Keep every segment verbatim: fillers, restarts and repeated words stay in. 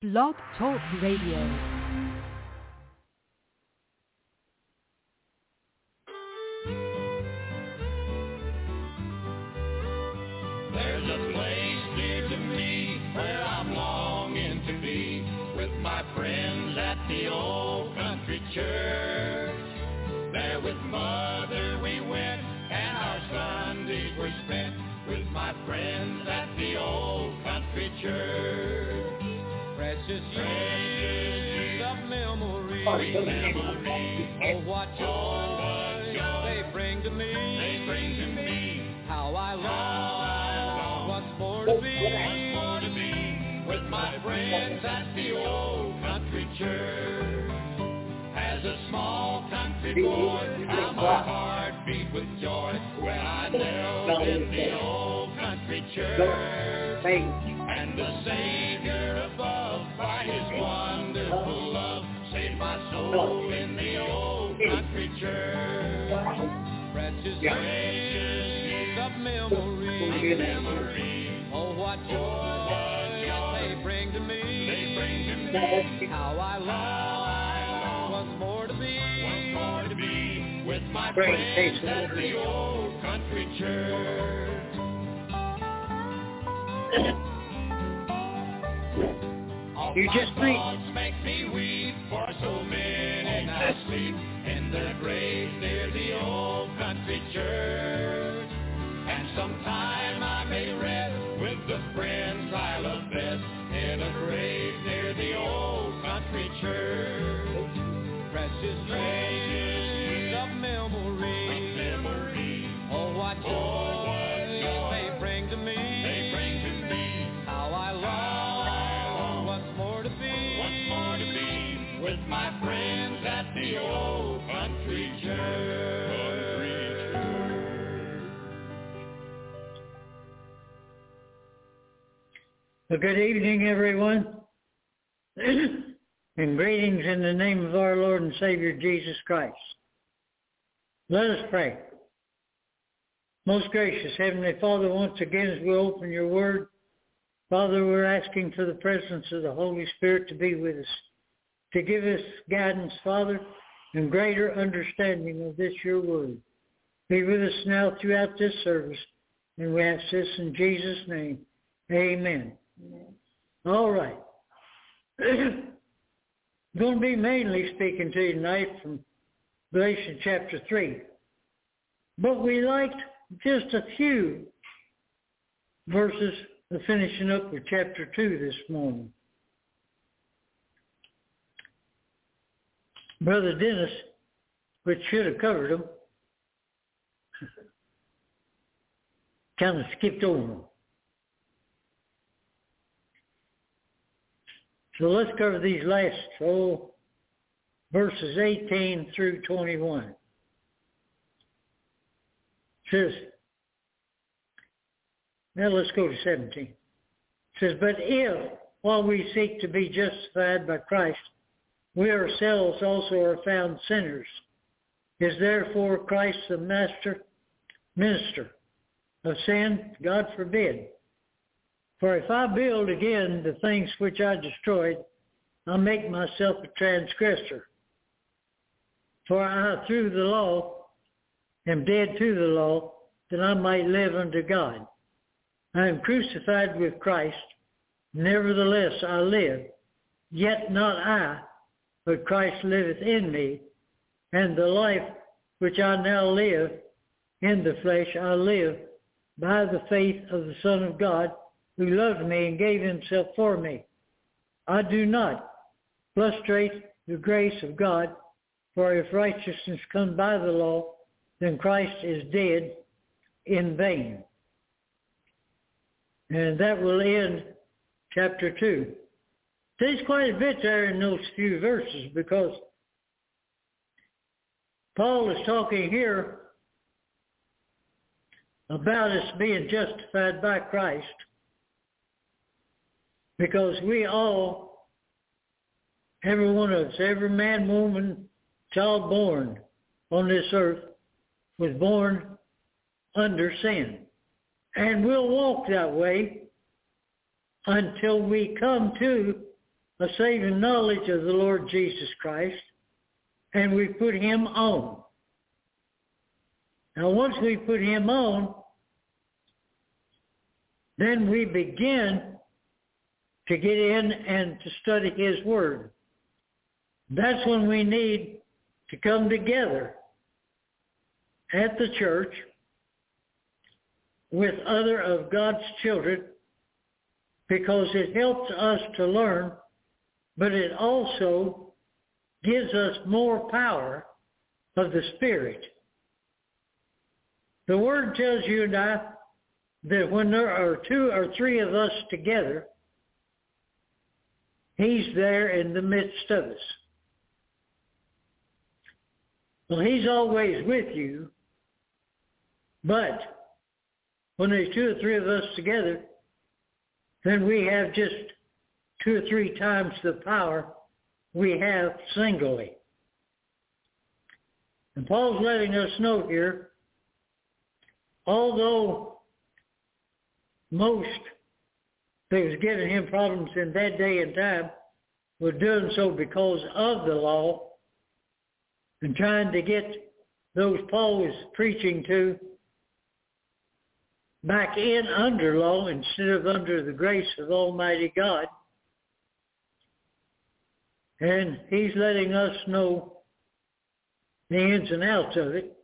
Blog Talk Radio. There's a place near to me where I'm longing to be with my friends at the old country church. There with Mother we went and our Sundays were spent with my friends at the old country church. Precious years of memory, memory. Oh, what joy, oh, what joy they bring to me. They bring to me. How I long once more to be, once more to be with my friends at the old country church. As a small country boy, how my heart beat with joy when I knelt in the old country church. And the Savior above, by His wonderful love, saved my soul in the old country church. Precious years of memory, memory. Oh, what joy they bring to me. They bring to me. How I long once more to be, once more to be with my friends at the old country church. You just think. Make me weep, for so many now sleep in their graves near the old country church. And sometime I may rest with the friends I love best in a grave near the old country church. Precious years of memory, memory. Oh, what joy, oh, what joy they bring to me. They bring to me. How I long once more to be, once more to be with my friends at the old country church. Well, good evening, everyone, and greetings in the name of our Lord and Savior, Jesus Christ. Let us pray. Most gracious Heavenly Father, once again as we open your word, Father, we're asking for the presence of the Holy Spirit to be with us, to give us guidance, Father, and greater understanding of this your word. Be with us now throughout this service, and we ask this in Jesus' name. Amen. Amen. All right. I'm going to be mainly speaking to you tonight from Galatians chapter three. But we liked just a few verses of finishing up with chapter two this morning. Brother Dennis, which should have covered them, kind of skipped over them. So let's cover these last oh, verses eighteen through twenty-one. It says, now let's go to seventeen. It says, but if, while we seek to be justified by Christ, we ourselves also are found sinners, is therefore Christ the master, minister of sin? God forbid. For if I build again the things which I destroyed, I make myself a transgressor. For I, through the law, am dead to the law, that I might live unto God. I am crucified with Christ, nevertheless I live, yet not I, but Christ liveth in me, and the life which I now live in the flesh I live by the faith of the Son of God, who loved me and gave himself for me. I do not frustrate the grace of God, for if righteousness come by the law, then Christ is dead in vain. And that will end chapter two. There's quite a bit there in those few verses, because Paul is talking here about us being justified by Christ, because we all, every one of us, every man, woman, child born on this earth was born under sin. And we'll walk that way until we come to a saving knowledge of the Lord Jesus Christ, and we put him on. Now, once we put him on, then we begin to get in and to study his word. That's when we need to come together at the church with other of God's children, because it helps us to learn, but it also gives us more power of the Spirit. The Word tells you and I that when there are two or three of us together, he's there in the midst of us. Well, he's always with you, but when there's two or three of us together, then we have just two or three times the power we have singly. And Paul's letting us know here, although most that was giving him problems in that day and time were doing so because of the law and trying to get those Paul was preaching to back in under law instead of under the grace of Almighty God. And he's letting us know the ins and outs of it.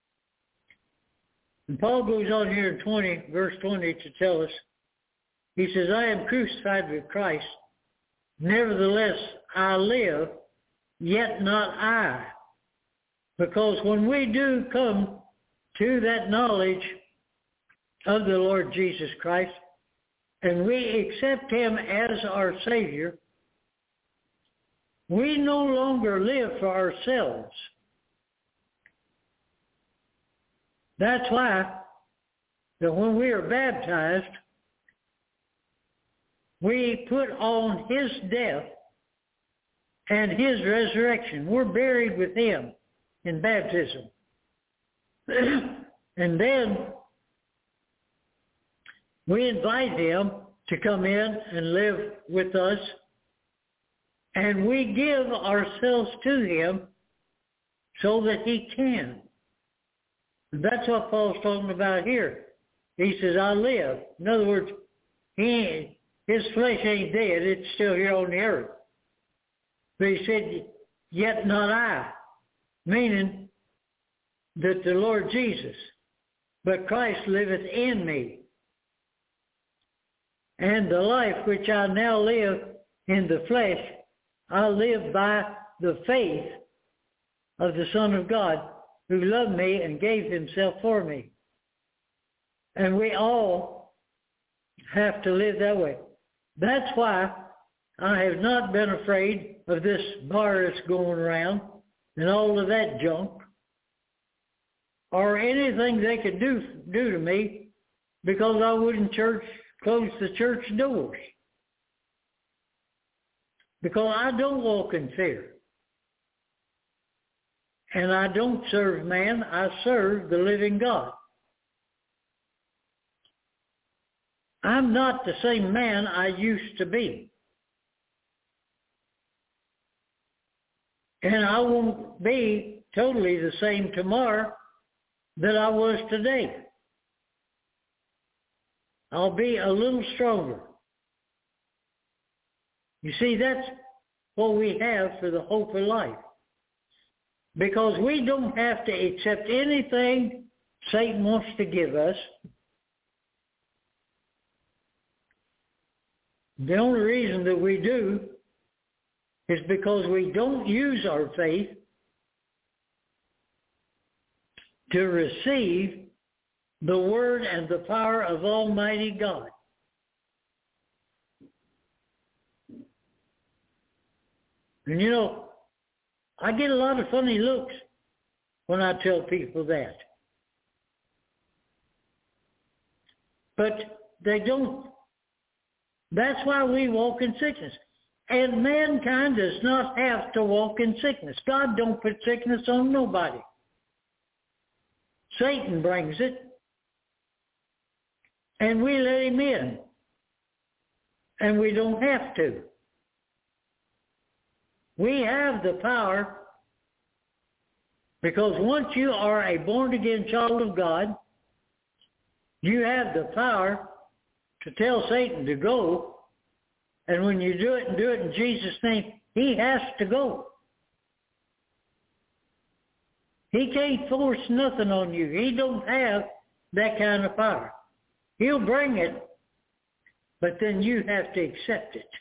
And Paul goes on here in twenty, verse twenty to tell us, he says, I am crucified with Christ. Nevertheless, I live, yet not I. Because when we do come to that knowledge of the Lord Jesus Christ, and we accept him as our Savior, we no longer live for ourselves. That's why that when we are baptized, we put on his death and his resurrection. We're buried with him in baptism. And then we invite him to come in and live with us, and we give ourselves to him so that he can. And that's what Paul's talking about here. He says, I live. In other words, he, his flesh ain't dead. It's still here on the earth. But he said, yet not I. Meaning that the Lord Jesus, but Christ liveth in me. And the life which I now live in the flesh, I live by the faith of the Son of God, who loved me and gave himself for me. And we all have to live that way. That's why I have not been afraid of this virus going around and all of that junk, or anything they could do do to me, because I wouldn't church close the church doors. Because I don't walk in fear. And I don't serve man, I serve the living God. I'm not the same man I used to be. And I won't be totally the same tomorrow that I was today. I'll be a little stronger. You see, that's what we have for the hope of life. Because we don't have to accept anything Satan wants to give us. The only reason that we do is because we don't use our faith to receive the word and the power of Almighty God. And you know, I get a lot of funny looks when I tell people that. But they don't. That's why we walk in sickness. And mankind does not have to walk in sickness. God don't put sickness on nobody. Satan brings it. And we let him in. And we don't have to. We have the power, because once you are a born-again child of God, you have the power to tell Satan to go. And when you do it and do it in Jesus' name, he has to go. He can't force nothing on you. He don't have that kind of power. He'll bring it, but then you have to accept it.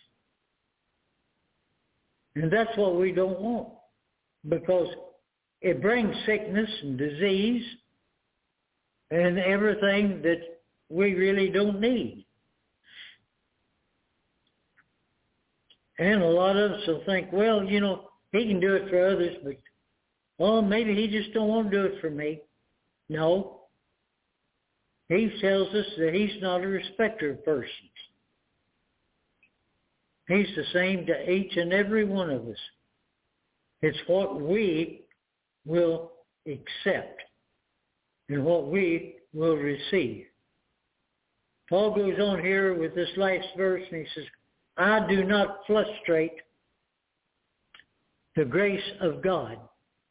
And that's what we don't want, because it brings sickness and disease and everything that we really don't need. And a lot of us will think, well, you know, he can do it for others, but, well, maybe he just don't want to do it for me. No. He tells us that he's not a respecter of persons. He's the same to each and every one of us. It's what we will accept and what we will receive. Paul goes on here with this last verse, and he says, I do not frustrate the grace of God.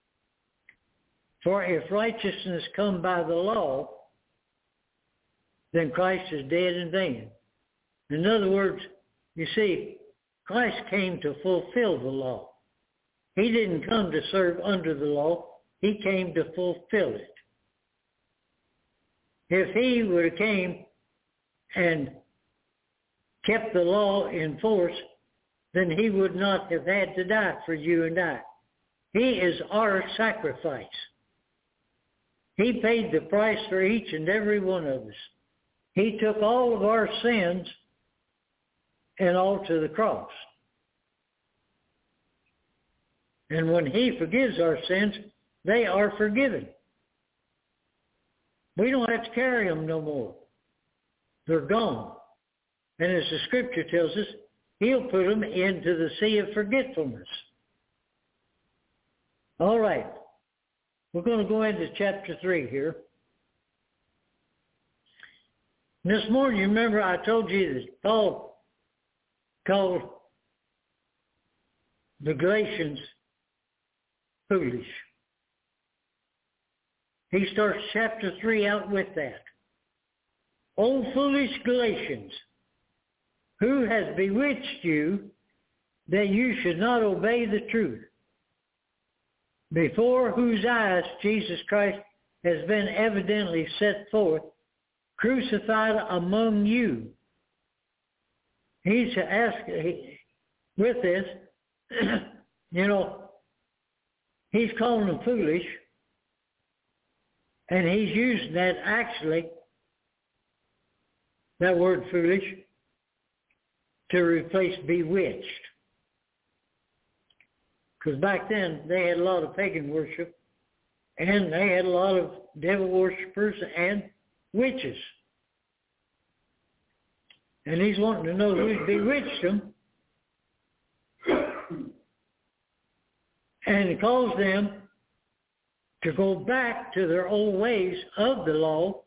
For if righteousness come by the law, then Christ is dead in vain. In other words, you see, Christ came to fulfill the law. He didn't come to serve under the law. He came to fulfill it. If he would have came and kept the law in force, then he would not have had to die for you and I. He is our sacrifice. He paid the price for each and every one of us. He took all of our sins and all to the cross. And when he forgives our sins, they are forgiven. We don't have to carry them no more. They're gone. And as the scripture tells us, he'll put them into the sea of forgetfulness. All right. We're going to go into chapter three here. This morning, you remember I told you that Paul called the Galatians foolish. He starts chapter three out with that. O foolish Galatians, who has bewitched you that you should not obey the truth, before whose eyes Jesus Christ has been evidently set forth, crucified among you. He's asked, with this, you know, he's calling them foolish, and he's using that actually, that word foolish, to replace bewitched. Because back then, they had a lot of pagan worship, and they had a lot of devil worshippers and witches. And he's wanting to know who's bewitched them. And he calls them to go back to their old ways of the law,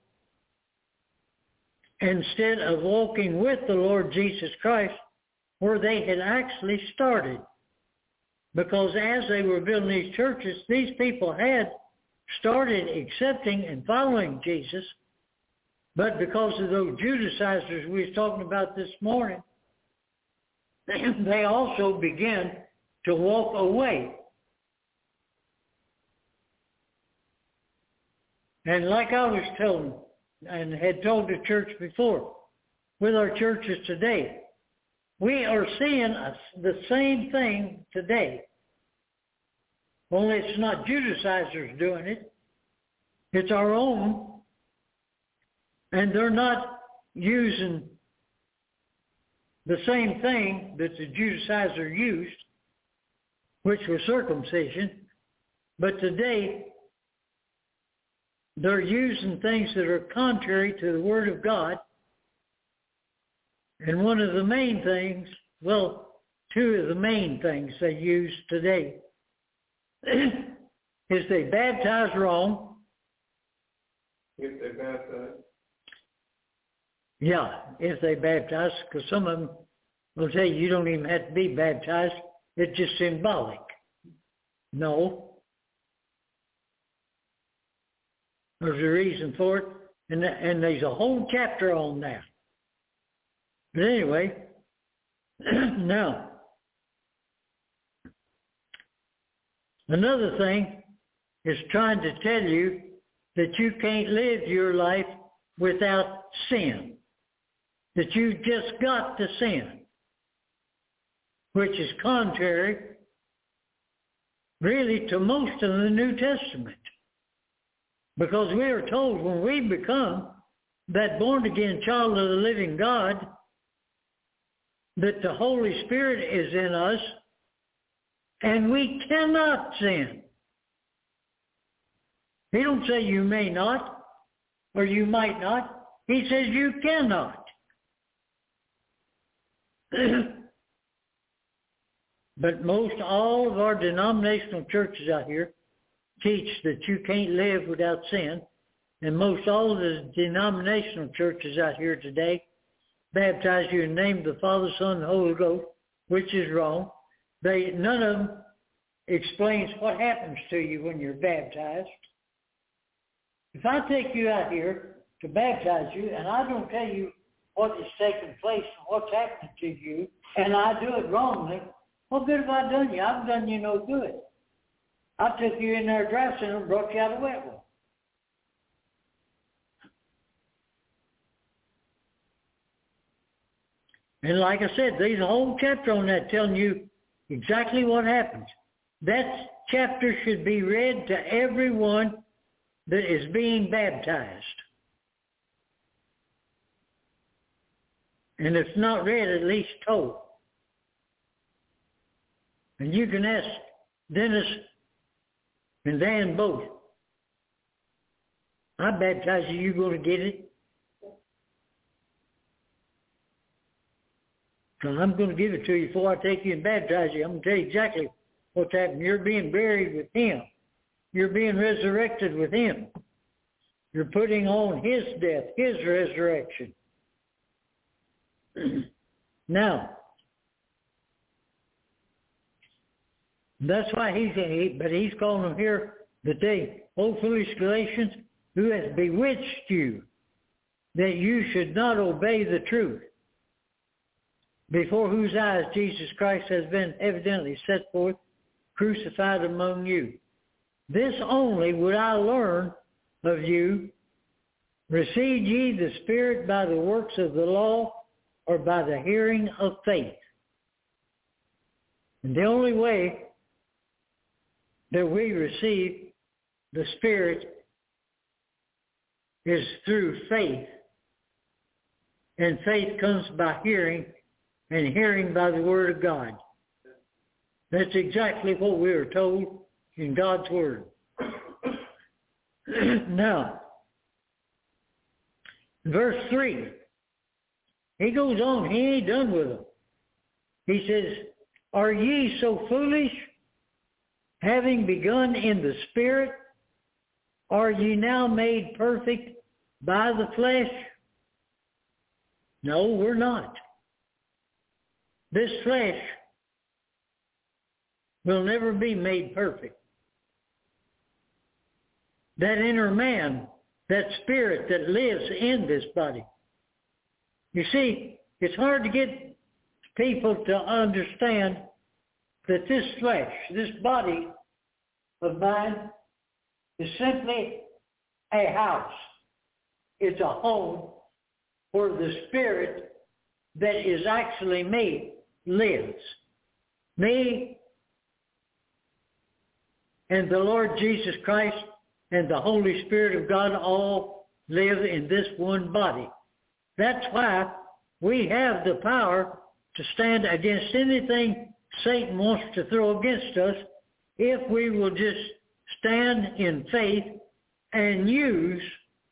instead of walking with the Lord Jesus Christ where they had actually started. Because as they were building these churches, these people had started accepting and following Jesus, but because of those Judaizers we was talking about this morning, they also began to walk away. And like I was telling and had told the church before, with our churches today, we are seeing a, the same thing today. Only it's not Judaizers doing it. It's our own. And they're not using the same thing that the Judaizer used, which was circumcision. But today, they're using things that are contrary to the Word of God. And one of the main things, well, two of the main things they use today is they baptize wrong. If they baptize? Yeah, if they baptize, because some of them will tell you you don't even have to be baptized It's just symbolic. No. There's a reason for it, and, and there's a whole chapter on that. But anyway, now, another thing is trying to tell you that you can't live your life without sin, that you just got to sin, which is contrary really to most of the New Testament. Because we are told when we become that born-again child of the living God, that the Holy Spirit is in us, and we cannot sin. He don't say you may not, or you might not. He says you cannot. But most all of our denominational churches out here teach that you can't live without sin. And most all of the denominational churches out here today baptize you in the name of the Father, Son, and Holy Ghost, which is wrong. They none of them explains what happens to you when you're baptized. If I take you out here to baptize you and I don't tell you what is taking place and what's happening to you, and I do it wrongly, what good have I done you? I've done you no good. I took you in there dry center and brought you out of wet one. And like I said, there's a whole chapter on that telling you exactly what happens. That chapter should be read to everyone that is being baptized. And if not read, at least told. And you can ask Dennis and Dan both. I baptize you, you going to get it? So I'm going to give it to you before I take you and baptize you. I'm going to tell you exactly what's happening. You're being buried with Him. You're being resurrected with Him. You're putting on His death, His resurrection. Now, that's why he's, he, but he's calling them here that they, O foolish Galatians, who has bewitched you, that you should not obey the truth, before whose eyes Jesus Christ has been evidently set forth, crucified among you. This only would I learn of you, receive ye the Spirit by the works of the law, or by the hearing of faith? And the only way that we receive the Spirit is through faith. And faith comes by hearing, and hearing by the Word of God. That's exactly what we are told in God's Word. Now, verse three, he goes on, he ain't done with them. He says, are ye so foolish, having begun in the Spirit, are ye now made perfect by the flesh? No, we're not. This flesh will never be made perfect. That inner man, that spirit that lives in this body. You see, it's hard to get people to understand that this flesh, this body of mine, is simply a house. It's a home where the spirit that is actually me lives. Me and the Lord Jesus Christ and the Holy Spirit of God all live in this one body. That's why we have the power to stand against anything Satan wants to throw against us if we will just stand in faith and use,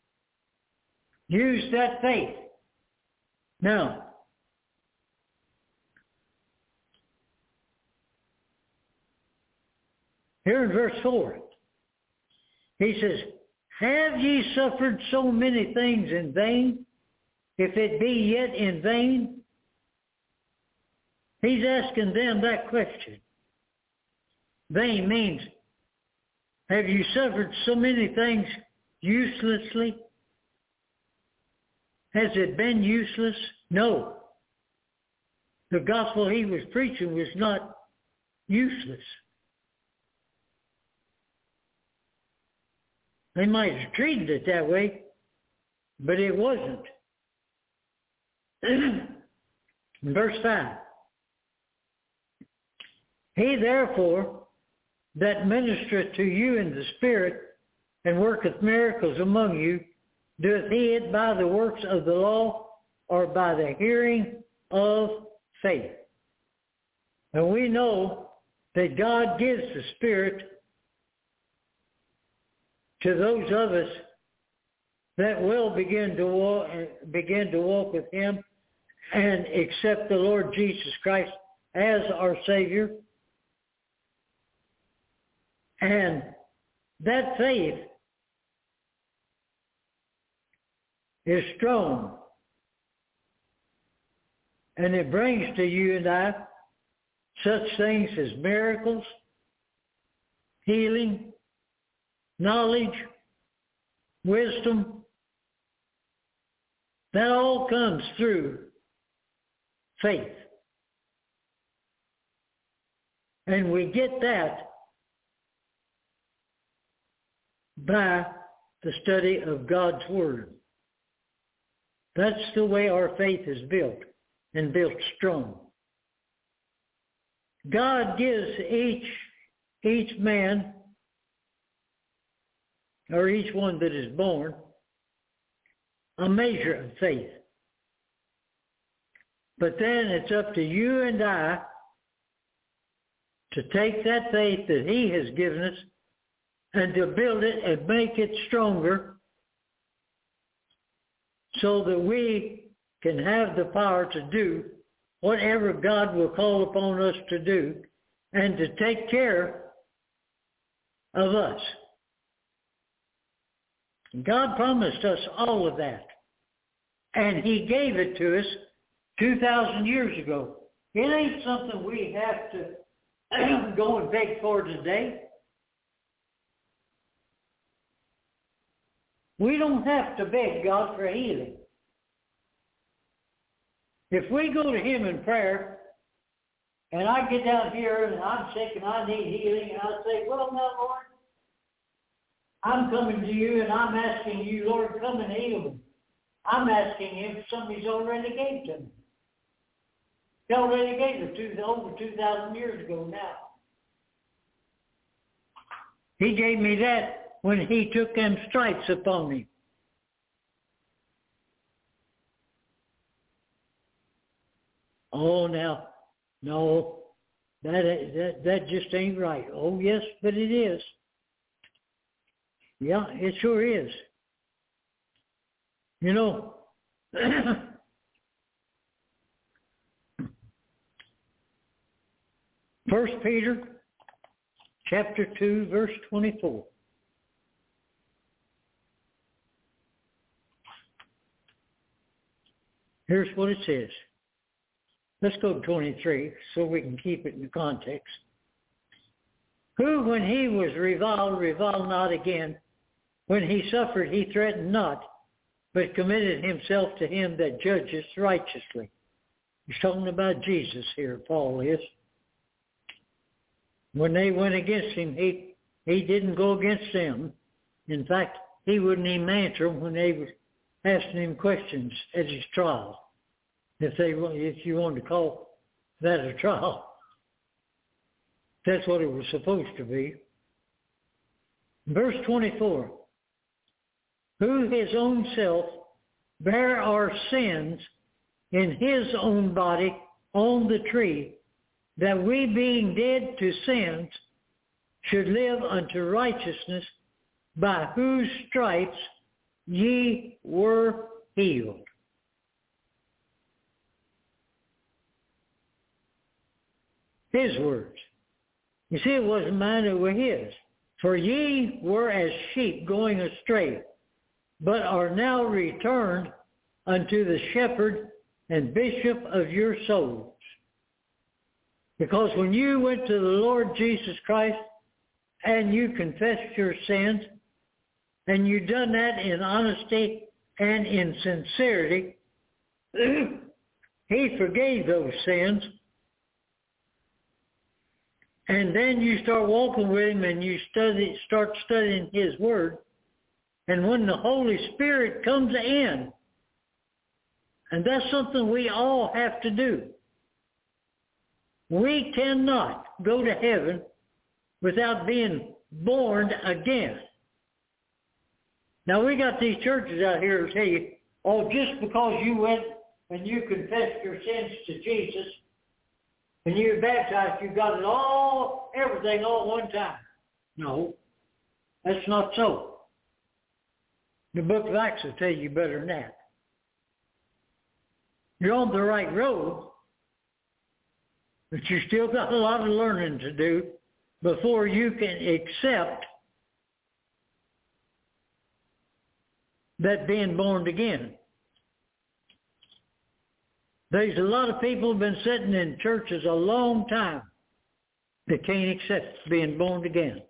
use that faith. Now, here in verse four, he says, have ye suffered so many things in vain, if it be yet in vain? He's asking them that question. vain means, have you suffered so many things uselessly? Has it been useless? No. The gospel he was preaching was not useless. They might have treated it that way, but it wasn't. Verse five. He therefore that ministereth to you in the Spirit and worketh miracles among you, doeth he it by the works of the law or by the hearing of faith? And we know that God gives the Spirit to those of us that will begin to walk, begin to walk with him and accept the Lord Jesus Christ as our Savior. And that faith is strong. And it brings to you and I such things as miracles, healing, knowledge, wisdom. That all comes through faith. And we get that by the study of God's Word. That's the way our faith is built, and built strong. God gives each, each man, or each one that is born, a measure of faith. But then it's up to you and I to take that faith that he has given us and to build it and make it stronger so that we can have the power to do whatever God will call upon us to do and to take care of us. God promised us all of that. And he gave it to us two thousand years ago. It ain't something we have to go and beg for today. We don't have to beg God for healing. If we go to him in prayer, and I get down here and I'm sick and I need healing, and I say, well, now, Lord, I'm coming to you and I'm asking you, Lord, come and heal me. I'm asking him for something he's already gave to me. He already gave it to over two thousand years ago now. He gave me that when he took them stripes upon me. Oh, now, no, that, that, that just ain't right. Oh, yes, but it is. Yeah, it sure is. You know, First Peter chapter two, verse twenty-four. Here's what it says. Let's go to twenty-three so we can keep it in the context. Who, when he was reviled, reviled not again. When he suffered, he threatened not, but committed himself to him that judges righteously. He's talking about Jesus here, Paul is. When they went against him, he, he didn't go against them. In fact, he wouldn't even answer them when they were asking him questions at his trial. If they, if you wanted to call that a trial. That's what it was supposed to be. Verse twenty-four. Who his own self bare our sins in his own body on the tree, that we being dead to sins should live unto righteousness, by whose stripes ye were healed. His words. You see, it wasn't mine, it were his. For ye were as sheep going astray, but are now returned unto the shepherd and bishop of your souls. Because when you went to the Lord Jesus Christ and you confessed your sins, and you done that in honesty and in sincerity, He forgave those sins. And then you start walking with Him and you study, start studying His Word. And when the Holy Spirit comes in, and that's something we all have to do. We cannot go to heaven without being born again. Now we got these churches out here to tell you, oh, just because you went and you confessed your sins to Jesus and you were baptized, you got it all, everything all at one time. No, that's not so. The book of Acts will tell you better than that. You're on the right road, but you still got a lot of learning to do before you can accept that being born again. There's a lot of people who've been sitting in churches a long time that can't accept being born again.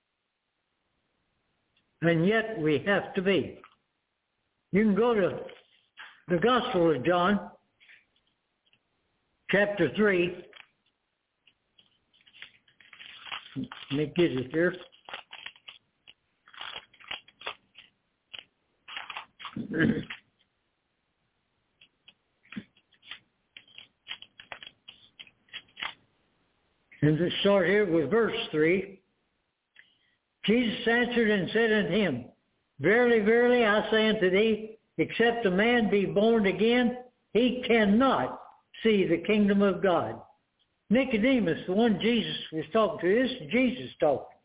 And yet we have to be. You can go to the Gospel of John, chapter three. Let me get it here. And to start here with verse three. Jesus answered and said unto him, Verily, verily, I say unto thee, except a man be born again, he cannot see the kingdom of God. Nicodemus, the one Jesus was talking to, this is Jesus talking.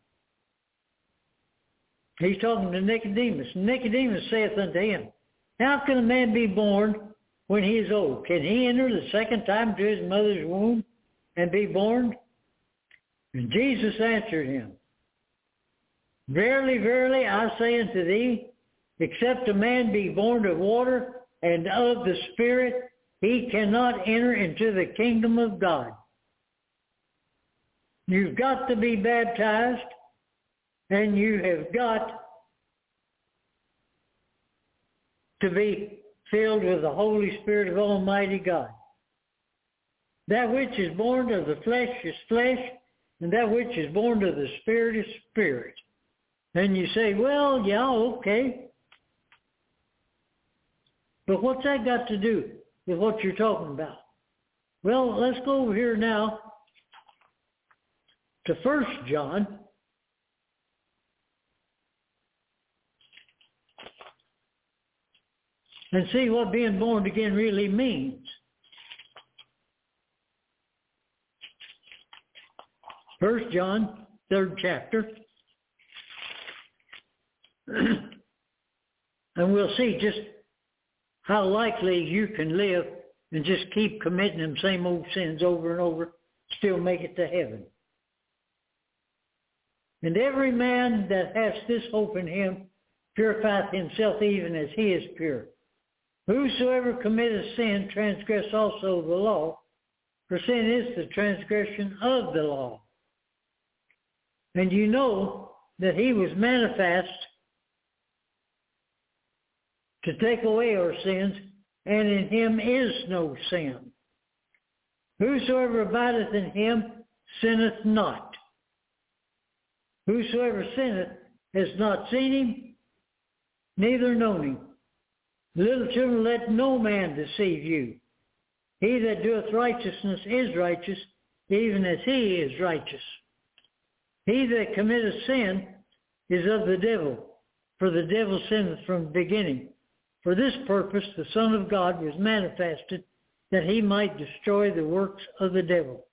He's talking to Nicodemus. Nicodemus saith unto him, How can a man be born when he is old? Can he enter the second time to his mother's womb and be born? And Jesus answered him, Verily, verily, I say unto thee, except a man be born of water and of the Spirit, he cannot enter into the kingdom of God. You've got to be baptized, and you have got to be filled with the Holy Spirit of Almighty God. That which is born of the flesh is flesh, and that which is born of the Spirit is spirit. And you say, well, yeah, okay. But what's that got to do with what you're talking about? Well, let's go over here now to First John. And see what being born again really means. First John, third chapter. And we'll see just how likely you can live and just keep committing them same old sins over and over, still make it to heaven. And every man that has this hope in him purifieth himself even as he is pure. Whosoever committeth sin transgress also the law, for sin is the transgression of the law. And you know that he was manifest to take away our sins, and in him is no sin. Whosoever abideth in him sinneth not. Whosoever sinneth has not seen him, neither known him. Little children, let no man deceive you. He that doeth righteousness is righteous, even as he is righteous. He that committeth sin is of the devil, for the devil sinneth from the beginning. For this purpose the Son of God was manifested, that he might destroy the works of the devil.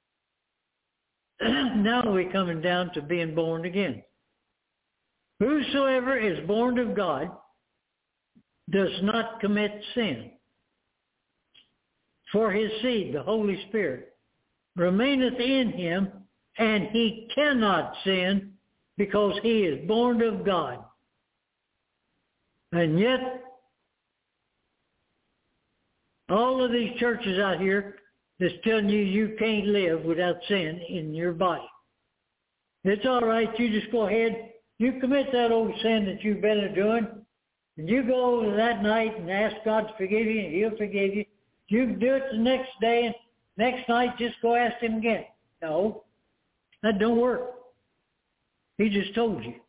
Now we're coming down to being born again. Whosoever is born of God does not commit sin. For his seed, the Holy Spirit, remaineth in him, and he cannot sin because he is born of God. And yet, all of these churches out here that's telling you you can't live without sin in your body. It's all right. You just go ahead. You commit that old sin that you've been doing, and you go over that night and ask God to forgive you, and He'll forgive you. You can do it the next day, and next night just go ask Him again. No, that don't work. He just told you.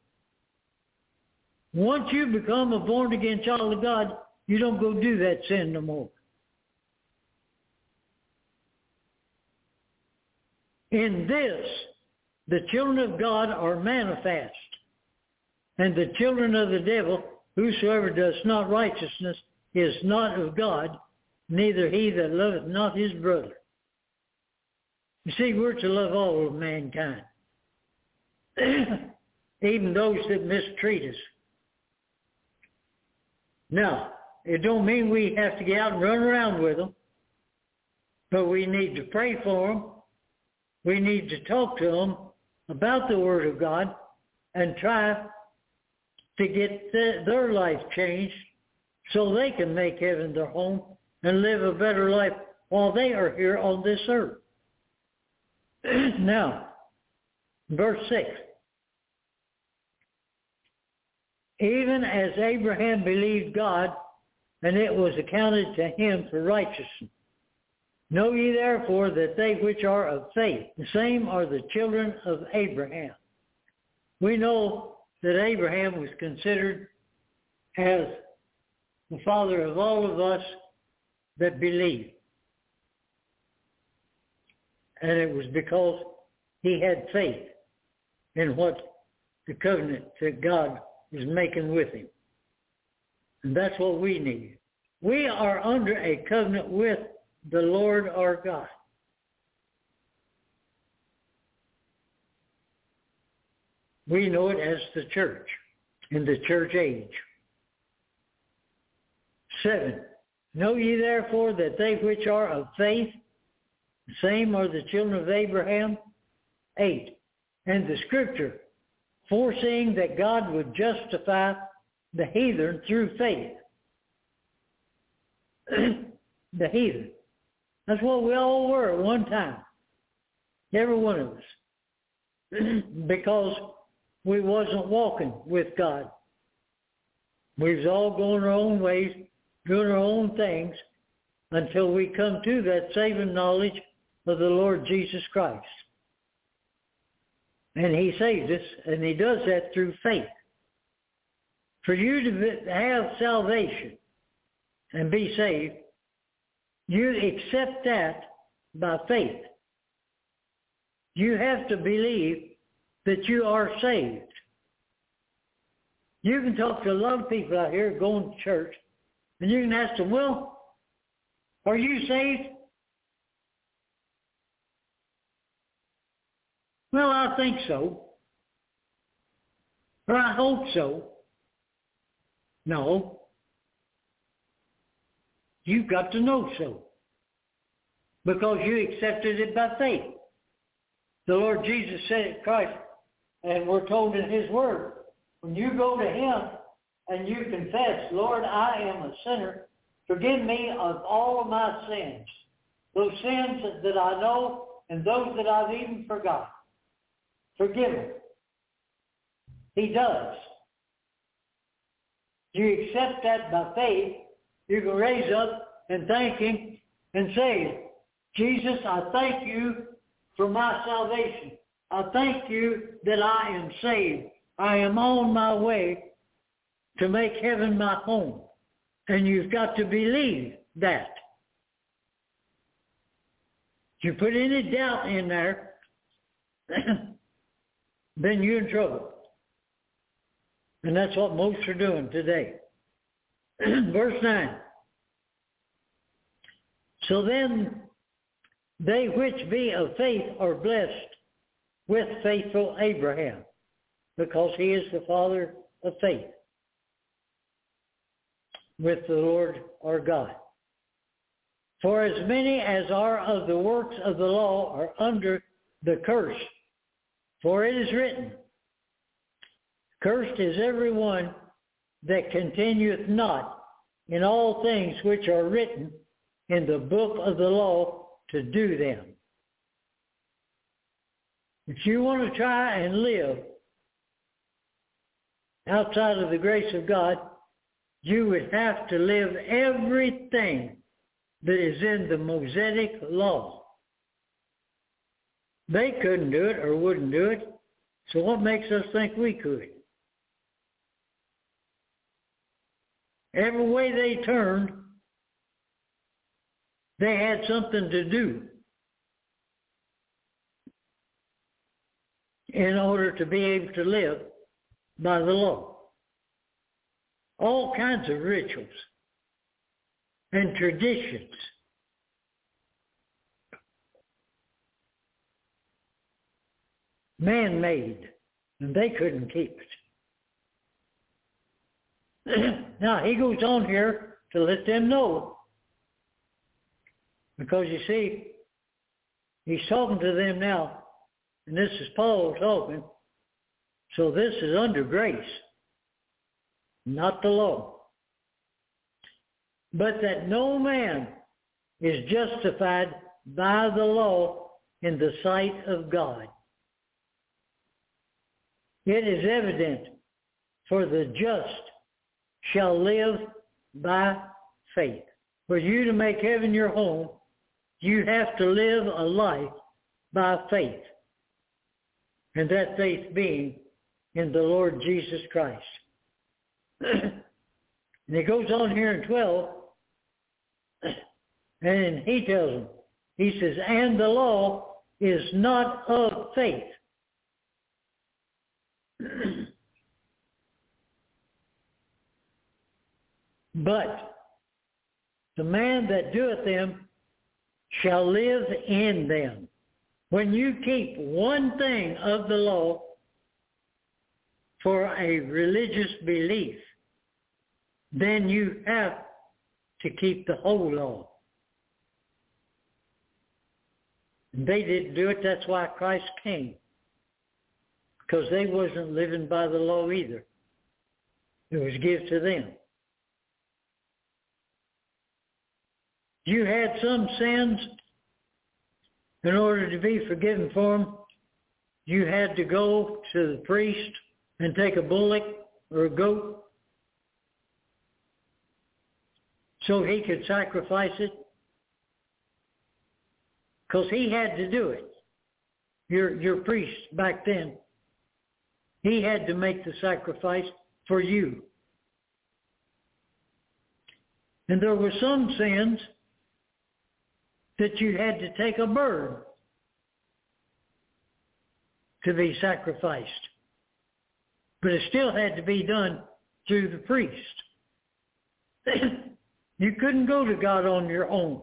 Once you become a born-again child of God, you don't go do that sin no more. In this, the children of God are manifest, and the children of the devil, whosoever does not righteousness, is not of God, neither he that loveth not his brother. You see, we're to love all of mankind, even those that mistreat us. Now, it don't mean we have to get out and run around with them, but we need to pray for them. We need to talk to them about the Word of God and try to get the, their life changed so they can make heaven their home and live a better life while they are here on this earth. Now, verse six. Even as Abraham believed God, and it was accounted to him for righteousness. Know ye therefore that they which are of faith, the same are the children of Abraham. We know that Abraham was considered as the father of all of us that believe. And it was because he had faith in what the covenant that God was making with him. And that's what we need. We are under a covenant with the Lord our God. We know it as the church, in the church age. Seven, know ye therefore that they which are of faith, the same are the children of Abraham. Eight, and the scripture, foreseeing that God would justify the heathen through faith. The heathen. That's what we all were at one time. Every one of us. Because we wasn't walking with God. We was all going our own ways, doing our own things, until we come to that saving knowledge of the Lord Jesus Christ. And He saves us, and He does that through faith. For you to have salvation and be saved, you accept that by faith. You have to believe that you are saved. You can talk to a lot of people out here going to church, and you can ask them, well, are you saved? Well, I think so. Or I hope so. No. You've got to know so. Because you accepted it by faith. The Lord Jesus said it, Christ, and we're told in His Word, when you go to Him and you confess, Lord, I am a sinner, forgive me of all of my sins. Those sins that I know and those that I've even forgotten. Forgive Him. He does. You accept that by faith, you can raise up and thank Him and say, Jesus, I thank you for my salvation. I thank you that I am saved. I am on my way to make heaven my home. And you've got to believe that. If you put any doubt in there, then you're in trouble. And that's what most are doing today. Verse nine. So then they which be of faith are blessed with faithful Abraham, because he is the father of faith, with the Lord our God. For as many as are of the works of the law are under the curse. For it is written, cursed is every one that continueth not in all things which are written in the book of the law to do them. If you want to try and live outside of the grace of God, you would have to live everything that is in the Mosaic law. They couldn't do it or wouldn't do it, so what makes us think we could? Every way they turned, they had something to do in order to be able to live by the law. All kinds of rituals and traditions. Man-made, and they couldn't keep it. Now, he goes on here to let them know, because you see, he's talking to them now, and this is Paul talking, so this is under grace, not the law. But that no man is justified by the law in the sight of God. It is evident, for the just shall live by faith. For you to make heaven your home, you have to live a life by faith. And that faith being in the Lord Jesus Christ. And he goes on here in twelve, and he tells them, he says, and the law is not of faith. But the man that doeth them shall live in them. When you keep one thing of the law for a religious belief, then you have to keep the whole law. And they didn't do it. That's why Christ came. Because they wasn't living by the law either. It was given to them. You had some sins, in order to be forgiven for them, you had to go to the priest and take a bullock or a goat so he could sacrifice it. Because he had to do it. Your, your priest back then, he had to make the sacrifice for you. And there were some sins that you had to take a bird to be sacrificed. But it still had to be done through the priest. You couldn't go to God on your own.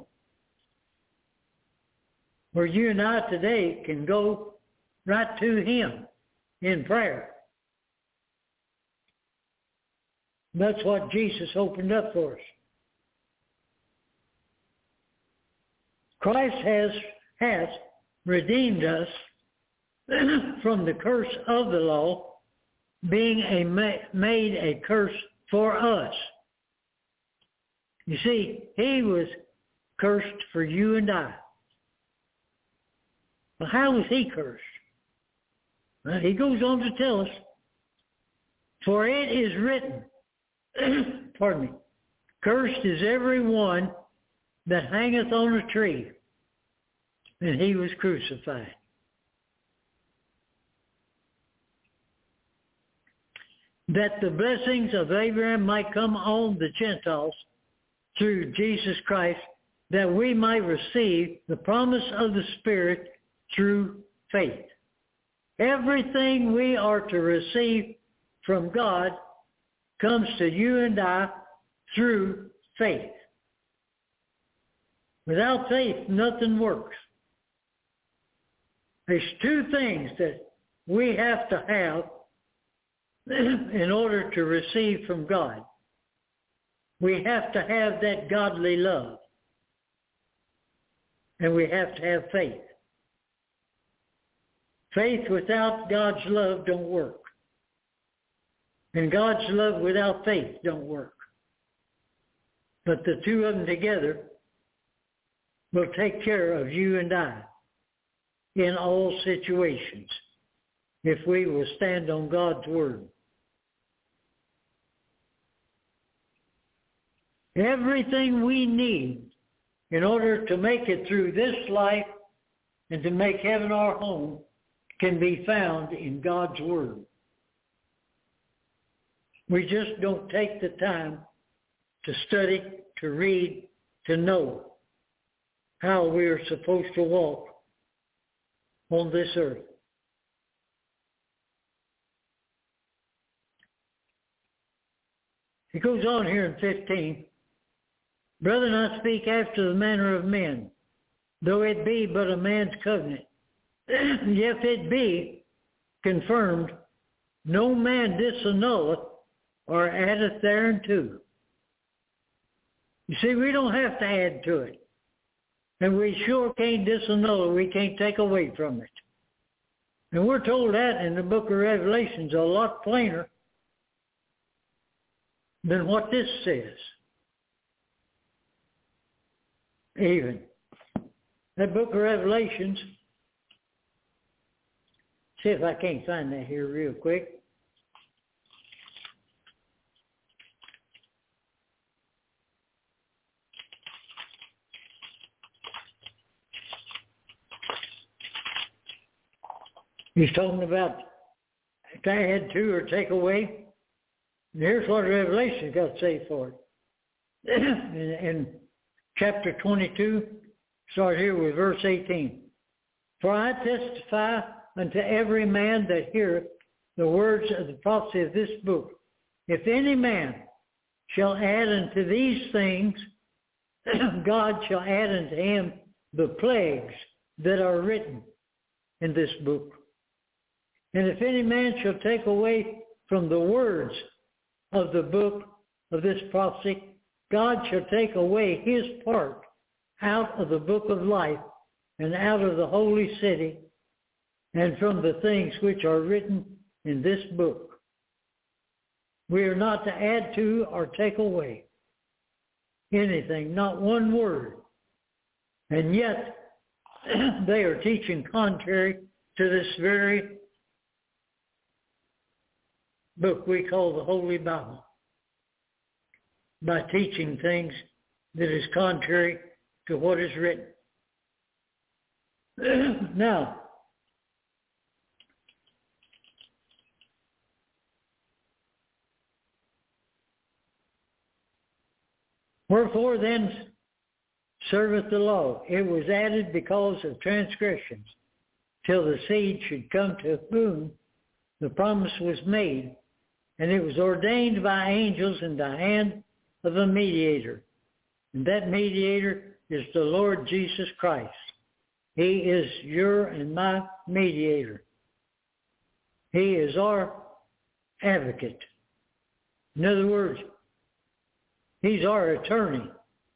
Where you and I today can go right to him in prayer. That's what Jesus opened up for us. Christ has, has redeemed us from the curse of the law, being a made a curse for us. You see, he was cursed for you and I. Well, how was he cursed? Well, he goes on to tell us, for it is written, pardon me, cursed is every one that hangeth on a tree, and he was crucified. That the blessings of Abraham might come on the Gentiles through Jesus Christ, that we might receive the promise of the Spirit through faith. Everything we are to receive from God comes to you and I through faith. Without faith, nothing works. There's two things that we have to have in order to receive from God. We have to have that godly love. And we have to have faith. Faith without God's love don't work. And God's love without faith don't work. But the two of them together will take care of you and I in all situations if we will stand on God's word. Everything we need in order to make it through this life and to make heaven our home can be found in God's word. We just don't take the time to study, to read, to know how we are supposed to walk on this earth. It goes on here in fifteen. Brethren, I speak after the manner of men, though it be but a man's covenant. Yet it be confirmed, no man disannulleth or addeth thereunto. You see, we don't have to add to it. And we sure can't disannul it. We can't take away from it. And we're told that in the book of Revelations a lot plainer than what this says. Even. That book of Revelations, see if I can't find that here real quick. He's talking about to add to or take away. And here's what Revelation's got to say for it. in, in chapter twenty-two, start here with verse eighteen. For I testify unto every man that heareth the words of the prophecy of this book. If any man shall add unto these things, God shall add unto him the plagues that are written in this book. And if any man shall take away from the words of the book of this prophecy, God shall take away his part out of the book of life and out of the holy city and from the things which are written in this book. We are not to add to or take away anything, not one word. And yet, they are teaching contrary to this very book we call the Holy Bible, by teaching things that is contrary to what is written. Now, wherefore then serveth the law? It was added because of transgressions, till the seed should come to whom the promise was made, and it was ordained by angels in the hand of a mediator. And that mediator is the Lord Jesus Christ. He is your and my mediator. He is our advocate. In other words, he's our attorney.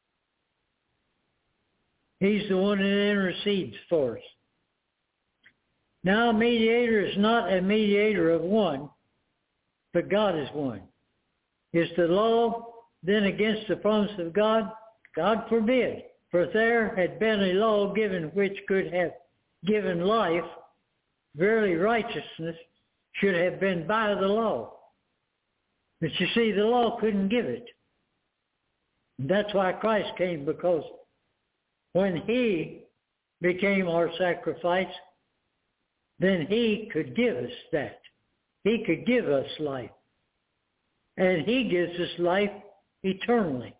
He's the one that intercedes for us. Now, a mediator is not a mediator of one, but God is one. Is the law then against the promise of God? God forbid. For if there had been a law given which could have given life, verily righteousness should have been by the law. But you see, the law couldn't give it. And that's why Christ came, because when he became our sacrifice, then he could give us that. He could give us life. And he gives us life eternally.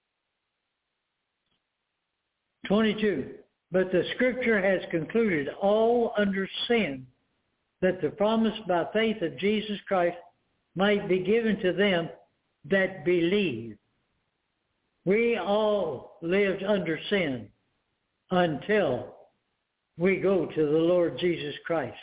twenty-two. But the scripture has concluded all under sin, that the promise by faith of Jesus Christ might be given to them that believe. We all lived under sin until we go to the Lord Jesus Christ.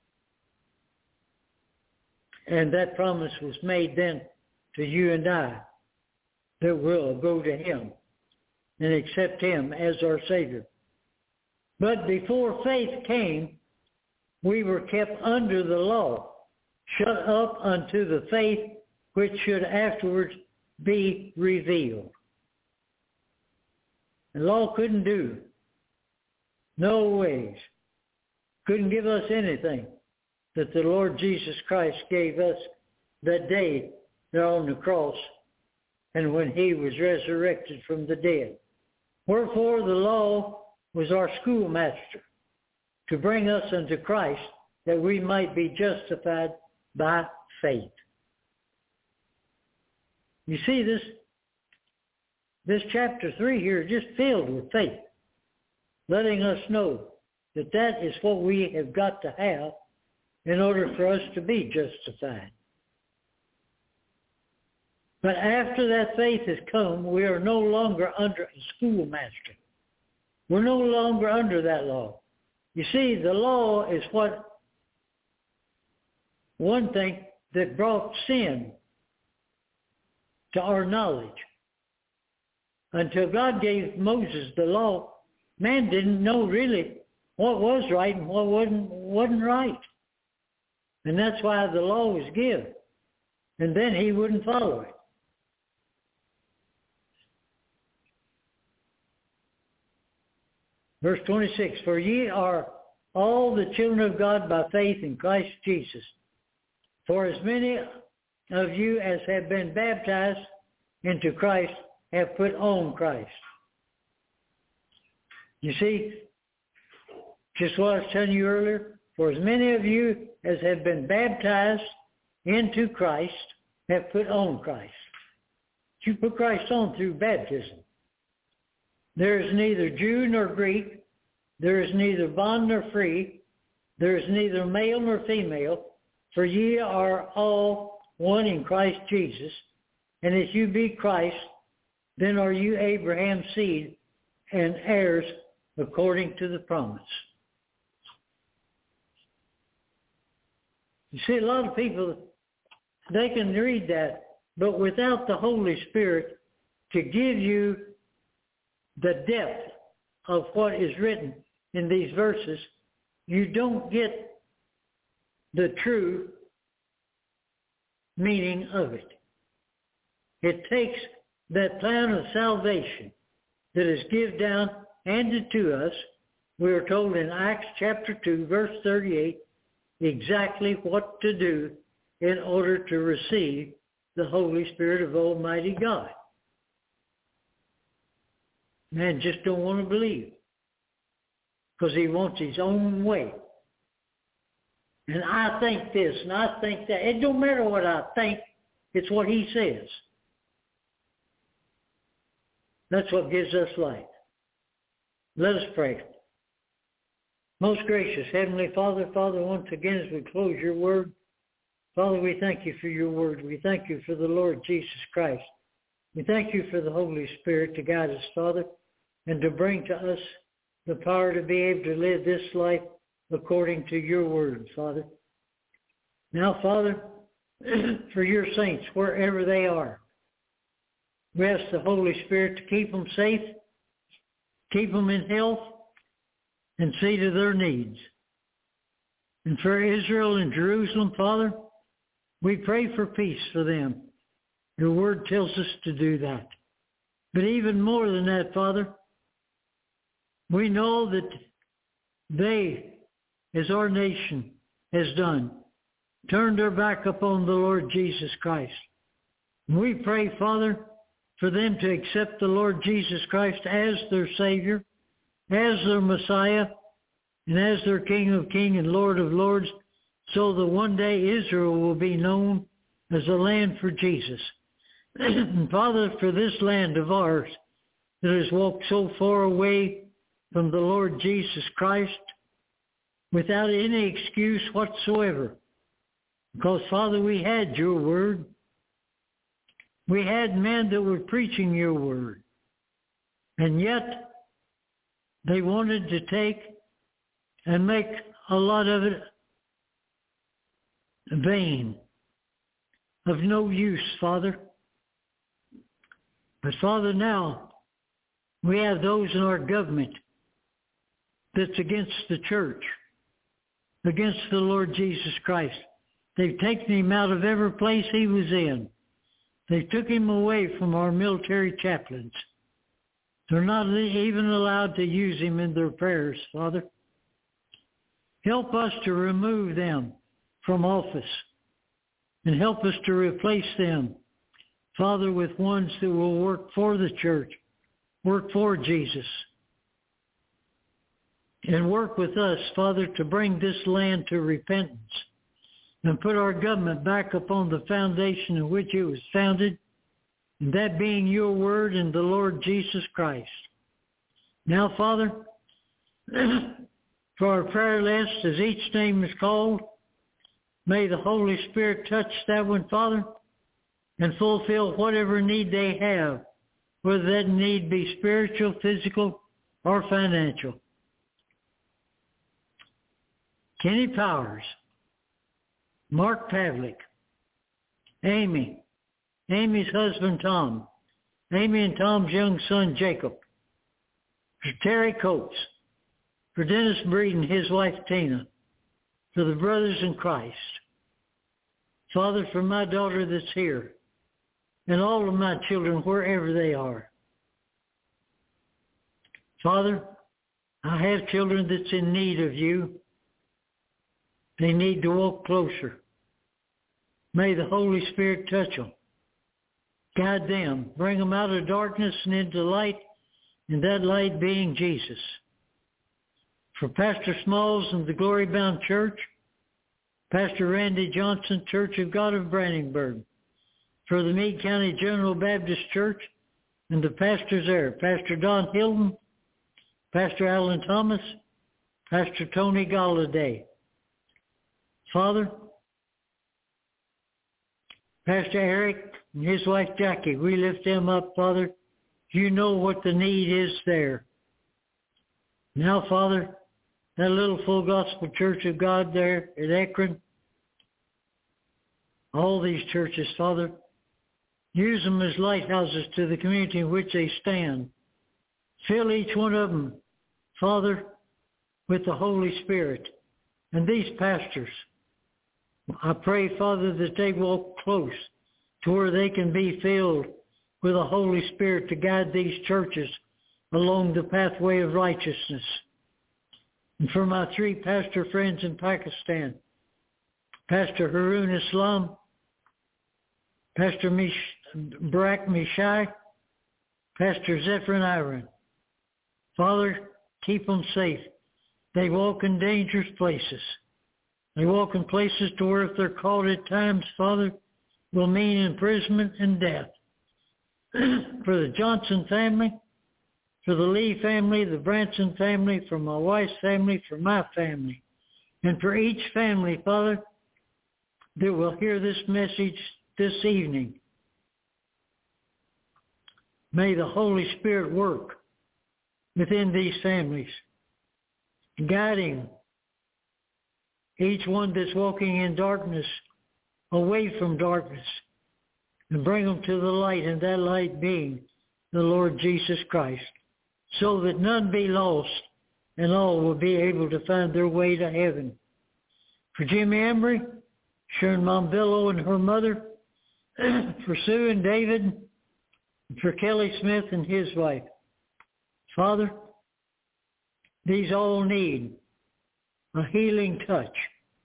And that promise was made then to you and I, that we'll go to him and accept him as our Savior. But before faith came, we were kept under the law, shut up unto the faith which should afterwards be revealed. The law couldn't do no ways. Couldn't give us anything that the Lord Jesus Christ gave us that day there on the cross and when he was resurrected from the dead. Wherefore the law was our schoolmaster to bring us unto Christ that we might be justified by faith. You see, this, this chapter three here is just filled with faith, letting us know that that is what we have got to have in order for us to be justified. But after that faith has come, we are no longer under a schoolmaster. We're no longer under that law. You see, the law is what, one thing that brought sin to our knowledge. Until God gave Moses the law, man didn't know really what was right and what wasn't, wasn't right. And that's why the law was given. And then he wouldn't follow it. Verse twenty-six, for ye are all the children of God by faith in Christ Jesus. For as many of you as have been baptized into Christ have put on Christ. You see, just what I was telling you earlier, for as many of you as have been baptized into Christ have put on Christ. You put Christ on through baptism. There is neither Jew nor Greek. There is neither bond nor free. There is neither male nor female. For ye are all one in Christ Jesus. And if you be Christ, then are you Abraham's seed and heirs according to the promise. You see, a lot of people, they can read that, but without the Holy Spirit to give you the depth of what is written in these verses, you don't get the true meaning of it. It takes that plan of salvation that is given down, handed to us. We are told in Acts chapter two, verse thirty-eight, exactly what to do in order to receive the Holy Spirit of Almighty God. Man just don't want to believe because he wants his own way. And I think this and I think that. It don't matter what I think. It's what he says. That's what gives us life. Let us pray. Most gracious Heavenly Father, Father, once again as we close your word, Father, we thank you for your word. We thank you for the Lord Jesus Christ. We thank you for the Holy Spirit to guide us, Father, and to bring to us the power to be able to live this life according to your word, Father. Now, Father, for your saints, wherever they are, we ask the Holy Spirit to keep them safe, keep them in health, and see to their needs. And for Israel and Jerusalem, Father, we pray for peace for them. Your word tells us to do that. But even more than that, Father, we know that they, as our nation has done, turned their back upon the Lord Jesus Christ. And we pray, Father, for them to accept the Lord Jesus Christ as their Savior, as their Messiah, and as their King of Kings and Lord of Lords, so that one day Israel will be known as a land for Jesus. And Father, for this land of ours that has walked so far away from the Lord Jesus Christ without any excuse whatsoever, because, Father, we had your word. We had men that were preaching your word. And yet, they wanted to take and make a lot of it vain, of no use, Father. But, Father, now we have those in our government that's against the church, against the Lord Jesus Christ. They've taken him out of every place he was in. They took him away from our military chaplains. They're not even allowed to use him in their prayers, Father. Help us to remove them from office and help us to replace them, Father, with ones that will work for the church, work for Jesus, and work with us, Father, to bring this land to repentance and put our government back upon the foundation in which it was founded, and that being your word and the Lord Jesus Christ. Now, Father, for our prayer list, as each name is called, may the Holy Spirit touch that one, Father, and fulfill whatever need they have, whether that need be spiritual, physical, or financial. Kenny Powers, Mark Pavlik, Amy, Amy's husband Tom, Amy and Tom's young son Jacob, for Terry Coates, for Dennis Breed and his wife Tina, for the brothers in Christ. Father, for my daughter that's here, and all of my children wherever they are. Father, I have children that's in need of you. They need to walk closer. May the Holy Spirit touch them. Guide them. Bring them out of darkness and into light, and that light being Jesus. For Pastor Smalls and the Glory Bound Church, Pastor Randy Johnson, Church of God of Brandenburg, for the Meade County General Baptist Church and the pastors there, Pastor Don Hilton, Pastor Alan Thomas, Pastor Tony Galladay. Father, Pastor Eric and his wife Jackie, we lift them up, Father. You know what the need is there. Now, Father, that little Full Gospel Church of God there at Akron, all these churches, Father, use them as lighthouses to the community in which they stand. Fill each one of them, Father, with the Holy Spirit. And these pastors, I pray, Father, that they walk close to where they can be filled with the Holy Spirit to guide these churches along the pathway of righteousness. And for my three pastor friends in Pakistan, Pastor Harun Islam, Pastor Mish, Barak Mishai, Pastor Zephyrin Iron. Father, keep them safe. They walk in dangerous places. They walk in places to where if they're caught at times, Father, will mean imprisonment and death. For the Johnson family, for the Lee family, the Branson family, for my wife's family, for my family, and for each family, Father, that will hear this message this evening. May the Holy Spirit work within these families, guiding each one that's walking in darkness away from darkness and bring them to the light, and that light being the Lord Jesus Christ, so that none be lost and all will be able to find their way to heaven. For Jimmy Embry, Sharon Mombillo and her mother, for Sue and David, and for Kelly Smith and his wife. Father, these all need a healing touch.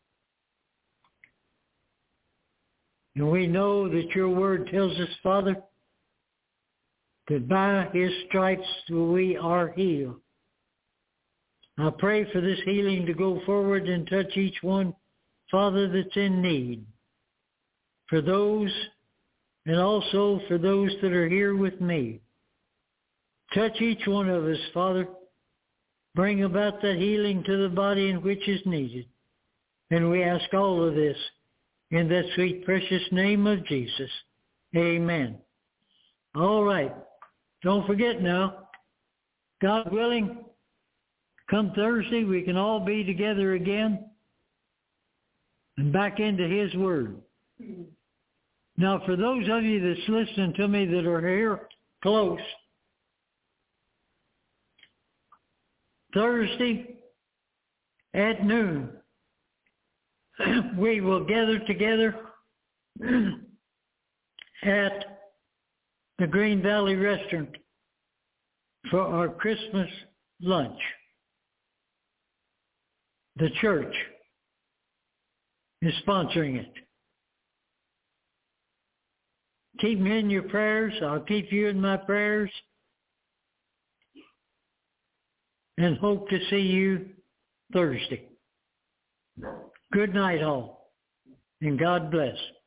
And we know that your word tells us, Father, that by his stripes we are healed. I pray for this healing to go forward and touch each one, Father, that's in need. For those, and also for those that are here with me. Touch each one of us, Father. Bring about that healing to the body in which is needed. And we ask all of this in that sweet, precious name of Jesus. Amen. All right. Don't forget now, God willing, come Thursday, we can all be together again and back into his word. Now, for those of you that's listening to me that are here close, Thursday at noon, we will gather together at the Green Valley Restaurant for our Christmas lunch. The church is sponsoring it. Keep me in your prayers. I'll keep you in my prayers. And hope to see you Thursday. Good night, all. And God bless.